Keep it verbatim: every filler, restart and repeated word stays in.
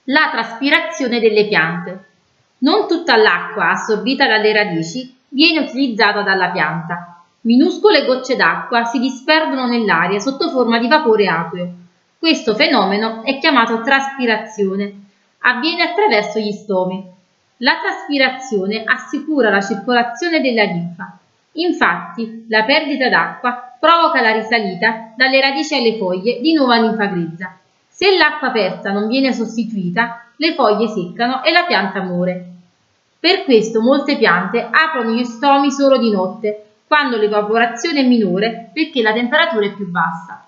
La traspirazione delle piante. Non tutta l'acqua assorbita dalle radici viene utilizzata dalla pianta. Minuscole gocce d'acqua si disperdono nell'aria sotto forma di vapore acqueo. Questo fenomeno è chiamato traspirazione. Avviene attraverso gli stomi. La traspirazione assicura la circolazione della linfa. Infatti, la perdita d'acqua provoca la risalita dalle radici alle foglie di nuova linfa grezza. Se l'acqua persa non viene sostituita, le foglie seccano e la pianta muore. Per questo molte piante aprono gli stomi solo di notte, quando l'evaporazione è minore perché la temperatura è più bassa.